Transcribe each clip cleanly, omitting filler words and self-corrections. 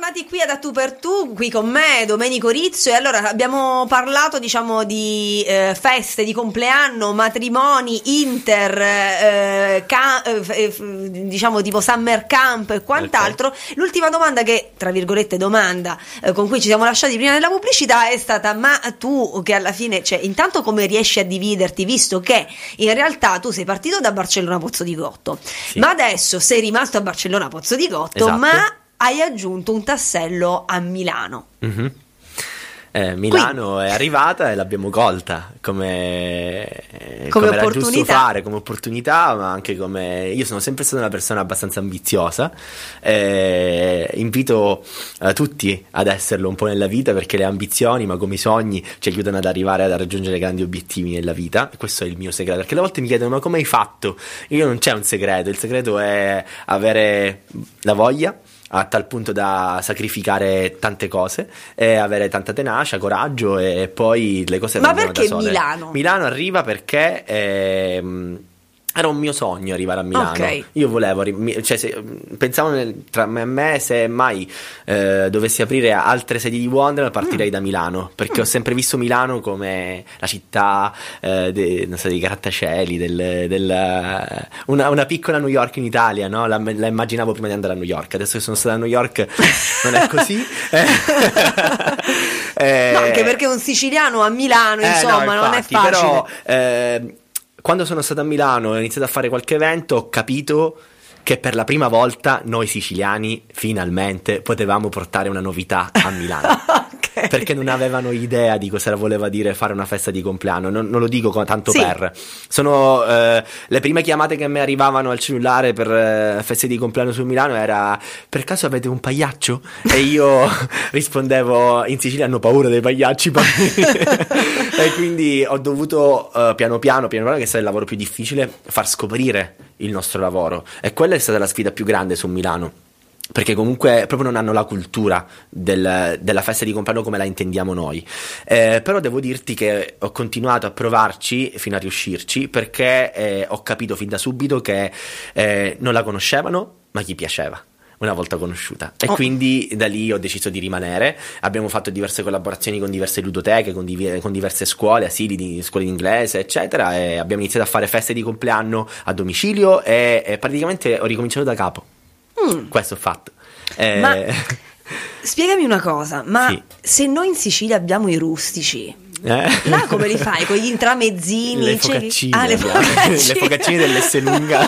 tornati qui ad A Tu per Tu, qui con me Domenico Rizzo, e allora abbiamo parlato diciamo di feste di compleanno, matrimoni, inter, diciamo tipo summer camp e quant'altro. Okay. L'ultima domanda che, tra virgolette domanda, con cui ci siamo lasciati prima della pubblicità è stata: ma tu che alla fine, cioè intanto come riesci a dividerti, visto che in realtà tu sei partito da Barcellona Pozzo di Gotto, sì, ma adesso sei rimasto a Barcellona Pozzo di Gotto, esatto, ma hai aggiunto un tassello a Milano. Mm-hmm. Milano è arrivata e l'abbiamo colta come era giusto fare, come opportunità, ma anche come... Io sono sempre stata una persona abbastanza ambiziosa, invito tutti ad esserlo un po' nella vita, perché le ambizioni, ma come i sogni, ci aiutano ad arrivare ad raggiungere grandi obiettivi nella vita. E questo è il mio segreto, perché alle volte mi chiedono: ma come hai fatto? Io non c'è un segreto, il segreto è avere la voglia a tal punto da sacrificare tante cose e avere tanta tenacia, coraggio, e poi le cose vengono da sole. Ma perché Milano? Milano arriva perché era un mio sogno arrivare a Milano. Okay. Io volevo, pensavo tra me e me, se mai dovessi aprire altre sedi di Wonderland, partirei da Milano, perché ho sempre visto Milano come la città non so, dei grattacieli, una piccola New York in Italia, no? La immaginavo prima di andare a New York. Adesso che sono stato a New York non è così. No, anche perché un siciliano a Milano, insomma, no, infatti, non è facile. Però quando sono stato a Milano e ho iniziato a fare qualche evento, ho capito che per la prima volta noi siciliani finalmente potevamo portare una novità a Milano. Okay. Perché non avevano idea di cosa voleva dire fare una festa di compleanno. Non lo dico tanto, sì, per... Sono le prime chiamate che mi arrivavano al cellulare per feste di compleanno su Milano era: per caso avete un pagliaccio? E io rispondevo: in Sicilia hanno paura dei pagliacci. E quindi ho dovuto piano piano, che è stato il lavoro più difficile, far scoprire il nostro lavoro. E quella è stata la sfida più grande su Milano, perché comunque proprio non hanno la cultura della festa di compleanno come la intendiamo noi. Però devo dirti che ho continuato a provarci fino a riuscirci, perché ho capito fin da subito che non la conoscevano, ma gli piaceva una volta conosciuta. E quindi da lì ho deciso di rimanere. Abbiamo fatto diverse collaborazioni con diverse ludoteche, con diverse scuole, asili di scuole di inglese, eccetera, e abbiamo iniziato a fare feste di compleanno a domicilio e praticamente ho ricominciato da capo. Questo ho fatto. Ma spiegami una cosa, ma sì, se noi in Sicilia abbiamo i rustici, là come li fai? Con gli intramezzini? Le focaccine, le focaccine dell'Esselunga.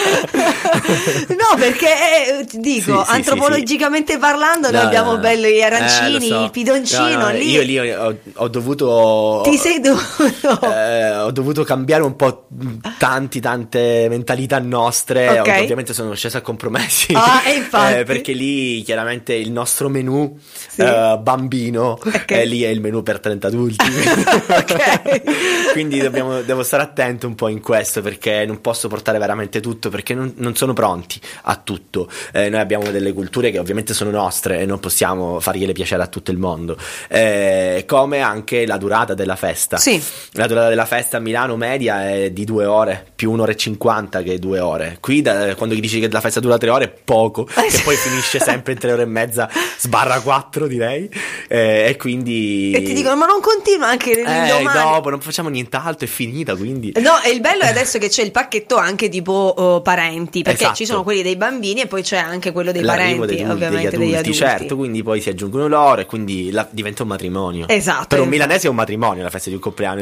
No, perché dico, sì, antropologicamente parlando, noi abbiamo belli arancini, so, il pidoncino lì. Io lì ho dovuto... Ti sei dovuto... ho dovuto cambiare un po' tante mentalità nostre. Okay. Ovviamente sono sceso a compromessi. Infatti. Perché lì chiaramente il nostro menù, sì, bambino, okay, lì è il menù per 30 adulti. Okay. Quindi devo stare attento un po' in questo, perché non posso portare veramente tutto, perché non sono pronti a tutto. Noi abbiamo delle culture che ovviamente sono nostre e non possiamo fargliele piacere a tutto il mondo, come anche la durata della festa. Sì. La durata della festa a Milano media è di 2 ore, più 1 ora e 50 che 2 ore. Qui quando gli dici che la festa dura 3 ore è poco, che poi finisce sempre in 3 ore e mezza / 4, direi, e quindi... E ti dicono: ma non continua anche domani? Dopo non facciamo nient'altro, è finita, quindi... No, e il bello è adesso che c'è il pacchetto anche tipo parenti, perché esatto, ci sono quelli dei bambini e poi c'è anche quello dei parenti, ovviamente degli adulti. Certo, quindi poi si aggiungono loro e quindi diventa un matrimonio. Esatto. Per un milanese è un matrimonio la festa di un compleanno.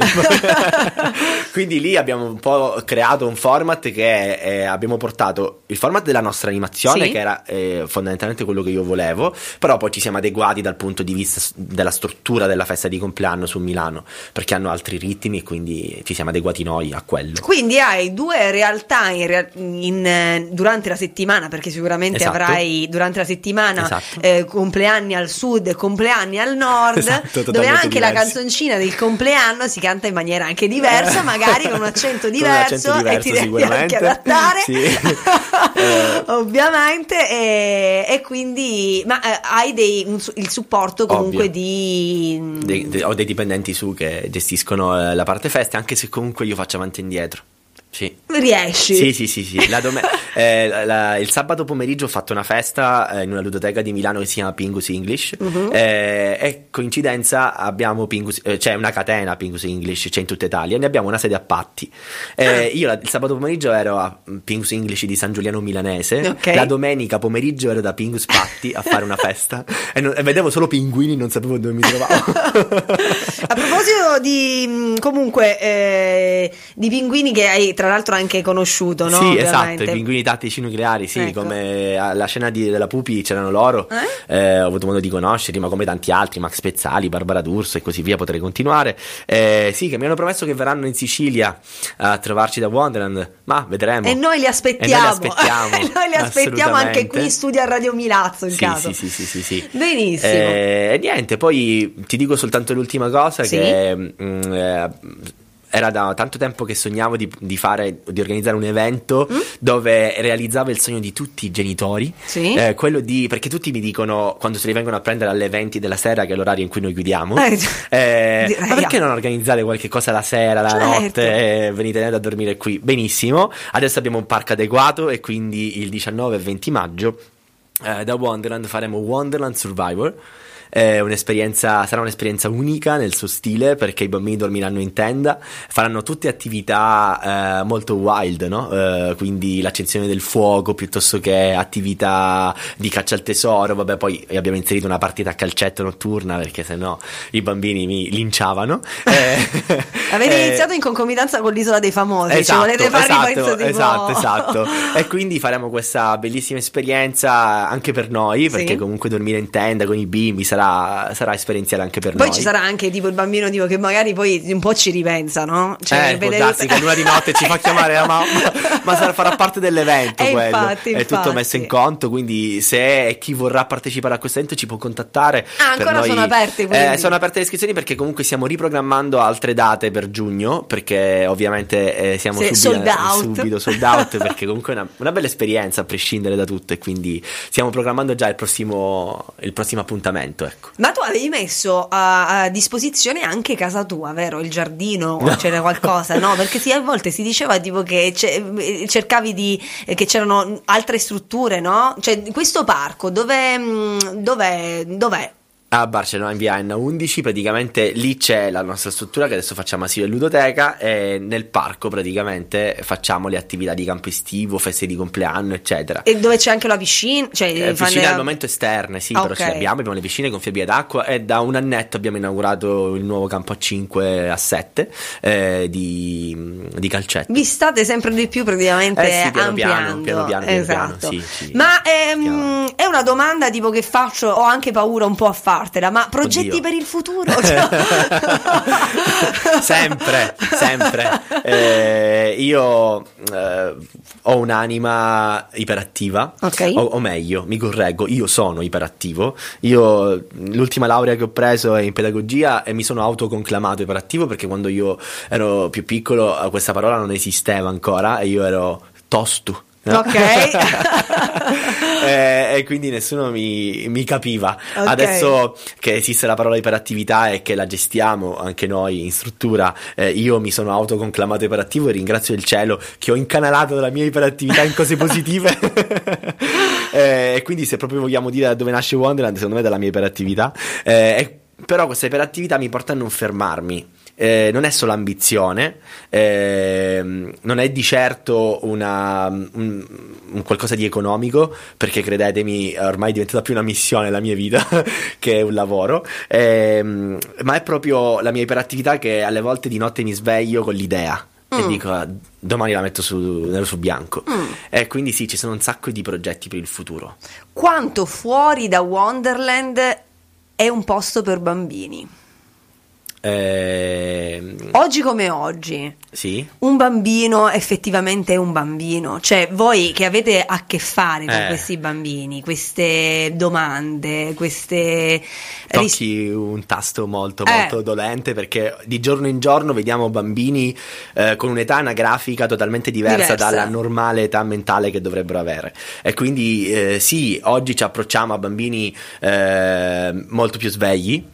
Quindi lì abbiamo un po' creato un format che abbiamo portato il format della nostra animazione, sì, che era fondamentalmente quello che io volevo, però poi ci siamo adeguati dal punto di vista della struttura della festa di compleanno su Milano, perché hanno altri ritmi e quindi ci siamo adeguati noi a quello. Quindi hai 2 realtà durante la settimana, perché sicuramente esatto, avrai durante la settimana esatto, compleanni al sud e compleanni al nord, esatto, dove anche diversi. La canzoncina del compleanno si canta in maniera anche diversa, magari con un accento diverso, e ti devi anche adattare, sì. Ovviamente, e quindi ma hai il supporto comunque ho dei dipendenti su che gestiscono la parte feste, anche se comunque io faccio avanti e indietro. Sì. Riesci? Sì. Il sabato pomeriggio ho fatto una festa in una ludoteca di Milano che si chiama Pingus English, e coincidenza abbiamo c'è una catena Pingus English, c'è in tutta Italia, ne abbiamo una sede a Patti. Io il sabato pomeriggio ero a Pingus English di San Giuliano Milanese, la domenica pomeriggio ero da Pingus Patti a fare una festa e vedevo solo pinguini, non sapevo dove mi trovavo. A proposito di comunque di pinguini che hai tra l'altro anche conosciuto, no? Sì, ovviamente. esatto, i pinguini tattici nucleari, sì, Ecco. come alla scena della Pupi c'erano loro, ho avuto modo di conoscerli, ma come tanti altri, Max Pezzali, Barbara D'Urso e così via, potrei continuare. Sì, che mi hanno promesso che verranno in Sicilia a trovarci da Wonderland, ma vedremo. E noi li aspettiamo. E noi li aspettiamo anche qui in studio a Radio Milazzo, in caso. Sì. Benissimo. E niente, poi ti dico soltanto l'ultima cosa, Sì? che era da tanto tempo che sognavo di organizzare un evento dove realizzavo il sogno di tutti i genitori, Sì? quello di, perché tutti mi dicono quando se li vengono a prendere alle 20 della sera, che è l'orario in cui noi chiudiamo, ma perché non organizzare qualche cosa la sera, la notte, venite a dormire qui? Benissimo, adesso abbiamo un parco adeguato e quindi il 19 e 20 maggio da Wonderland faremo Wonderland Survivor. Sarà un'esperienza unica nel suo stile, perché i bambini dormiranno in tenda, faranno tutte attività molto wild, no? Quindi l'accensione del fuoco piuttosto che attività di caccia al tesoro. Vabbè, poi abbiamo inserito una partita a calcetto notturna perché sennò i bambini mi linciavano. Avete iniziato in concomitanza con l'Isola dei Famosi, esatto, volete fare esatto. E quindi faremo questa bellissima esperienza anche per noi, perché comunque dormire in tenda con i bimbi sarà esperienziale anche per noi. Poi ci sarà anche tipo il bambino tipo che magari poi un po' ci ripensa, no? Cioè, può darsi che l'una di notte ci fa chiamare la mamma, ma farà parte dell'evento quello. Infatti. È tutto messo in conto, quindi se chi vorrà partecipare a questo evento ci può contattare. Ancora sono aperte, quindi. Sono aperte le iscrizioni, perché comunque stiamo riprogrammando altre date per giugno, perché ovviamente siamo subito sold out, perché comunque è una bella esperienza a prescindere da tutto, e quindi stiamo programmando già il prossimo appuntamento. Ecco. Ma tu avevi messo a disposizione anche casa tua, vero? Il giardino, no. C'era qualcosa, no? Perché a volte si diceva tipo che cercavi che c'erano altre strutture, no? Cioè, questo parco dov'è? A Barcellona, in via N11, praticamente lì c'è la nostra struttura che adesso facciamo asilo e ludoteca, e nel parco praticamente facciamo le attività di campo estivo, feste di compleanno, eccetera. E dove c'è anche la piscina? Cioè, piscine al momento esterne, sì, però ce le abbiamo le piscine con fiabe d'acqua, e da un annetto abbiamo inaugurato il nuovo campo a 5 a 7 di calcetto. Vi state sempre di più praticamente ampliando. Piano, esatto. Sì. Ma è una domanda tipo che faccio, ho anche paura un po' a fartela, ma progetti per il futuro? sempre. Io ho un'anima iperattiva, o meglio, mi correggo, io sono iperattivo. Io l'ultima laurea che ho preso è in pedagogia e mi sono autoconclamato iperattivo, perché quando io ero più piccolo questa parola non esisteva ancora e io ero tosto. No? E quindi nessuno mi capiva. Adesso che esiste la parola iperattività e che la gestiamo anche noi in struttura, io mi sono autoconclamato iperattivo e ringrazio il cielo che ho incanalato la mia iperattività in cose positive. E quindi, se proprio vogliamo dire da dove nasce Wonderland, secondo me dalla mia iperattività, però questa iperattività mi porta a non fermarmi. Non è solo ambizione, non è di certo un qualcosa di economico, perché credetemi ormai è diventata più una missione la mia vita che un lavoro, ma è proprio la mia iperattività che alle volte di notte mi sveglio con l'idea e dico domani la metto nero su bianco, e quindi sì, ci sono un sacco di progetti per il futuro. Quanto fuori da Wonderland è un posto per bambini? Oggi come oggi, sì? Un bambino effettivamente è un bambino, cioè voi che avete a che fare con questi bambini, queste domande, queste tocchi un tasto molto dolente, perché di giorno in giorno vediamo bambini con un'età anagrafica totalmente diversa dalla normale età mentale che dovrebbero avere, e quindi sì, oggi ci approcciamo a bambini molto più svegli,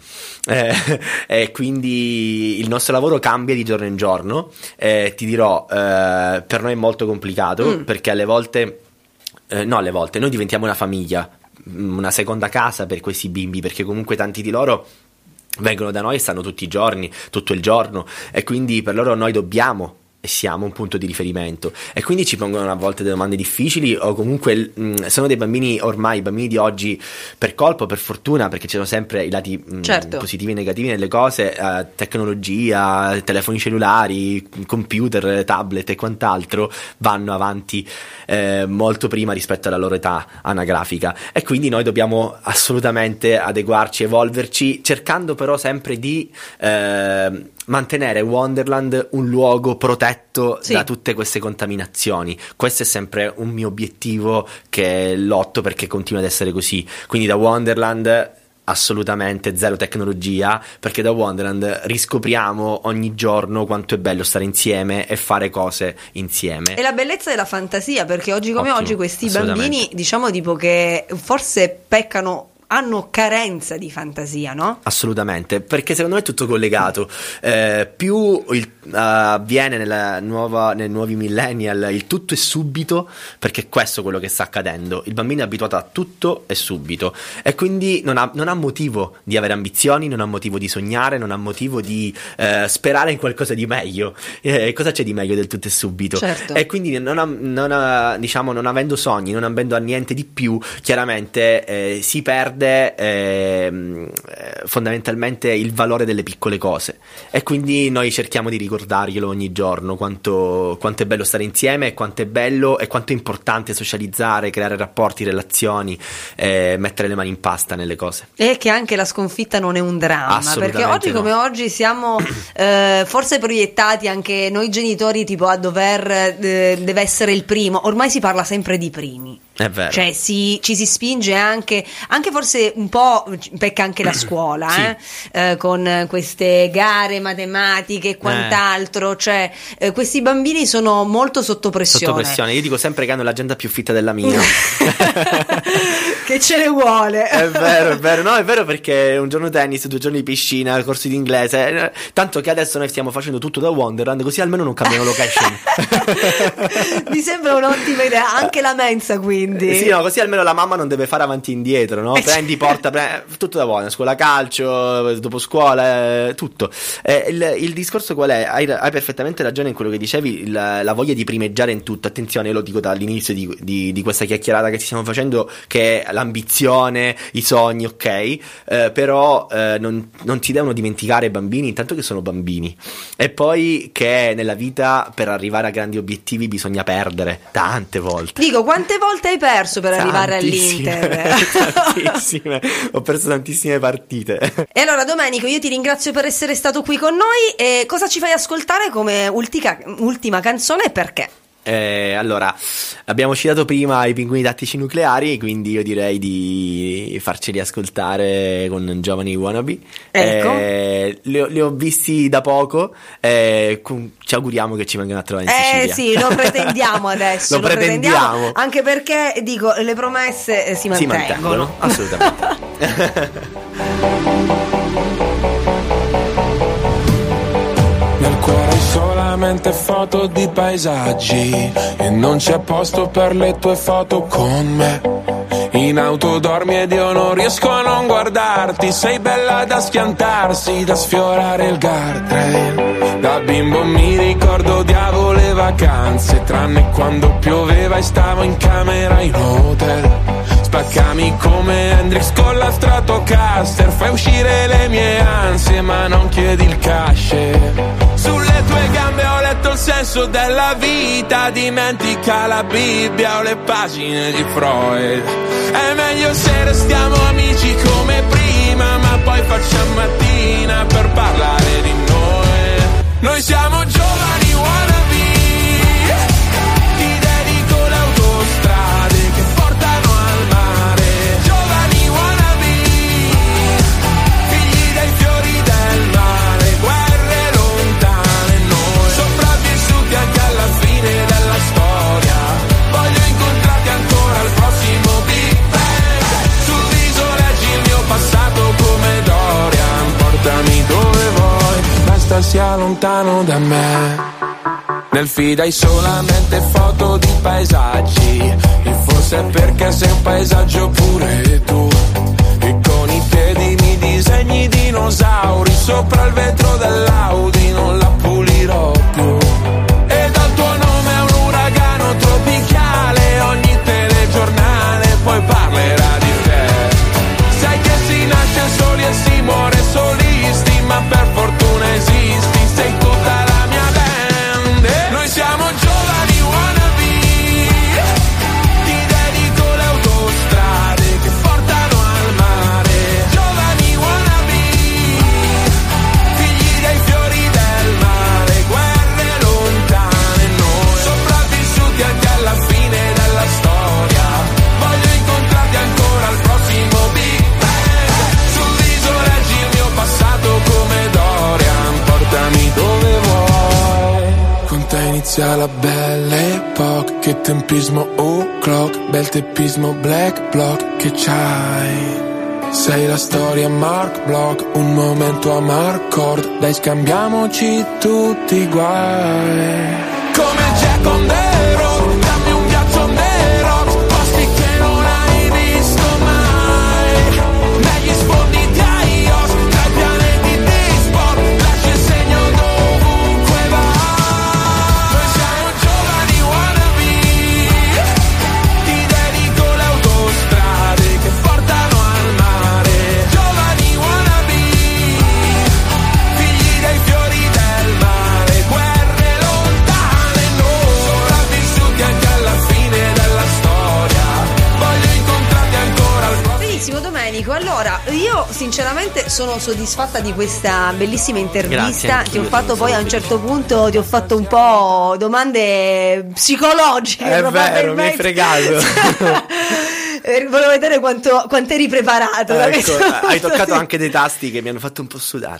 E quindi il nostro lavoro cambia di giorno in giorno. Ti dirò, per noi è molto complicato perché alle volte noi diventiamo una famiglia, una seconda casa per questi bimbi, perché comunque tanti di loro vengono da noi e stanno tutti i giorni, tutto il giorno, e quindi per loro noi dobbiamo e siamo un punto di riferimento, e quindi ci pongono a volte delle domande difficili, o comunque sono dei bambini, ormai i bambini di oggi, per colpa o per fortuna, perché ci sono sempre i lati positivi e negativi nelle cose, tecnologia, telefoni cellulari, computer, tablet e quant'altro, vanno avanti molto prima rispetto alla loro età anagrafica, e quindi noi dobbiamo assolutamente adeguarci, evolverci, cercando però sempre di mantenere Wonderland un luogo protetto da tutte queste contaminazioni. Questo è sempre un mio obiettivo, che lotto perché continua ad essere così. Quindi da Wonderland assolutamente zero tecnologia, perché da Wonderland riscopriamo ogni giorno quanto è bello stare insieme e fare cose insieme. E la bellezza della fantasia, perché oggi come oggi questi bambini, diciamo tipo che forse hanno carenza di fantasia, no? Assolutamente, perché secondo me è tutto collegato. Più avviene nei nuovi millennial, il tutto è subito, perché questo è quello che sta accadendo. Il bambino è abituato a tutto e subito, e quindi non ha motivo di avere ambizioni, non ha motivo di sognare, non ha motivo di sperare in qualcosa di meglio. Cosa c'è di meglio del tutto e subito? Certo. E quindi non avendo sogni, non avendo a niente di più, chiaramente si perde fondamentalmente il valore delle piccole cose, e quindi noi cerchiamo di ricordarglielo ogni giorno, quanto è bello stare insieme, e quanto è bello e quanto è importante socializzare, creare rapporti, relazioni, mettere le mani in pasta nelle cose, e che anche la sconfitta non è un dramma, perché oggi come oggi siamo forse proiettati anche noi genitori tipo a dover deve essere il primo, ormai si parla sempre di primi. È vero. Cioè ci si spinge anche forse un po' pecca anche la scuola, con queste gare matematiche e quant'altro, cioè questi bambini sono molto sotto pressione. Io dico sempre che hanno l'agenda più fitta della mia. Che ce ne vuole. È vero, no, è vero, perché un giorno tennis, 2 giorni di piscina, corsi di inglese, tanto che adesso noi stiamo facendo tutto da Wonderland, così almeno non cambiano location. Mi sembra un'ottima idea, anche la mensa quindi. Sì, no, così almeno la mamma non deve fare avanti e indietro, no? Porta tutto da buono, scuola calcio, dopo scuola, tutto. Il discorso qual è? Hai perfettamente ragione in quello che dicevi, la voglia di primeggiare in tutto. Attenzione, lo dico dall'inizio di questa chiacchierata che ci stiamo facendo, che l'ambizione, i sogni, ok, però non si devono dimenticare i bambini, intanto che sono bambini, e poi che nella vita per arrivare a grandi obiettivi bisogna perdere tante volte. Dico, quante volte hai perso per arrivare all'Inter? Tantissime, ho perso tantissime partite. E allora Domenico, io ti ringrazio per essere stato qui con noi, e cosa ci fai ascoltare come ultima canzone e perché? Allora, abbiamo citato prima i Pinguini Tattici Nucleari, quindi io direi di farceli ascoltare con Giovani Wannabe. Ecco. Li ho visti da poco, ci auguriamo che ci vengano a trovare in Sicilia. Sì, lo pretendiamo adesso. Lo pretendiamo. Anche perché, dico, le promesse si mantengono. Assolutamente. Solamente foto di paesaggi, e non c'è posto per le tue foto con me. In auto dormi ed io non riesco a non guardarti. Sei bella da schiantarsi, da sfiorare il guardrail. Da bimbo mi ricordo odiavo le vacanze, tranne quando pioveva e stavo in camera in hotel. Spaccami come Hendrix con la Stratocaster, fai uscire le mie ansie ma non chiedi il cash. Sulle tue gambe ho letto il senso della vita, dimentica la Bibbia o le pagine di Freud. È meglio se restiamo amici come prima, ma poi facciamo mattina per parlare di noi. Noi siamo giovani wannabe, ti dedico le autostrade che portano al mare. Giovani wannabe, figli dei fiori del mare, guerre lontane, noi sopravvissuti anche alla fine della storia. Voglio incontrarti ancora al prossimo Big Bang. Sul viso leggi il mio passato come Dorian, sia lontano da me. Nel feed hai solamente foto di paesaggi, e forse è perché sei un paesaggio pure tu. E con i piedi mi disegni dinosauri sopra il vetro dell'Audi, non la pulirò più. E dal tuo nome è un uragano tropicale, ogni telegiornale poi parlerà di te. Sai che si nasce soli e si muore solisti, ma per fortuna esisti, sei tutta la mia band. E noi siamo giovani wannabe, ti dedico le autostrade che portano al mare. Giovani wannabe, figli dei fiori del mare, guerre lontane, noi sopravvissuti anche alla fine della storia. Voglio incontrarti ancora al prossimo Big Bang. Sul viso reggi il mio passato come Dorian, portami dove vuoi. Con te inizia la belle epoca, che tempismo o'clock, bel teppismo black block che c'hai. Sei la storia Mark Block, un momento a Marcord, dai scambiamoci tutti i guai. Come Jack on the road, dammi un ghiaccio on the rocks, posti che non hai visto mai. Negli sfondi di iOS, tra i pianeti di sport, lascia il segno dovunque vai. Noi siamo giovani wannabe, ti dedico le autostrade che portano al mare. Giovani wannabe, figli dei fiori del mare, guerre lontane, noi sopravvissuti anche alla fine della storia. Voglio incontrarti ancora al prossimo. Benissimo Domenico, allora io sinceramente sono soddisfatta di questa bellissima intervista. Grazie, Ti ho anch'io fatto sono poi a un stato certo punto ti ho fatto un po' domande psicologiche. È vero, mi hai probabilmente. fregato. Volevo vedere quanto eri preparato da Ecco, questo hai punto toccato di- anche dei tasti che mi hanno fatto un po' sudare.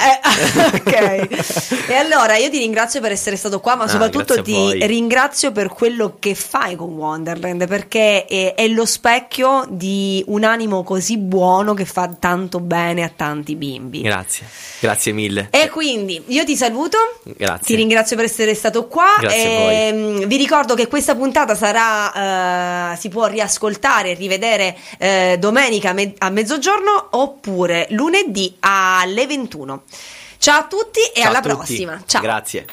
Ok. E allora io ti ringrazio per essere stato qua, ma soprattutto grazie a ti voi. ringrazio per quello che fai con Wonderland, perché è lo specchio di un animo così buono che fa tanto bene a tanti bimbi. Grazie mille. E quindi io ti saluto, Grazie. ti ringrazio per essere stato qua. Grazie a voi. Vi ricordo che questa puntata sarà si può riascoltare e rivedere domenica a mezzogiorno oppure lunedì alle 21. Ciao a tutti e Ciao alla a tutti. prossima. Ciao. Grazie.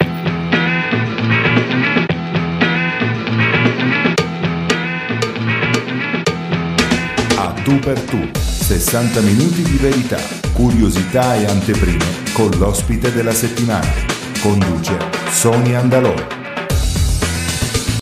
A tu per tu, 60 minuti di verità, curiosità e anteprime con l'ospite della settimana. Conduce Sonia Andalò.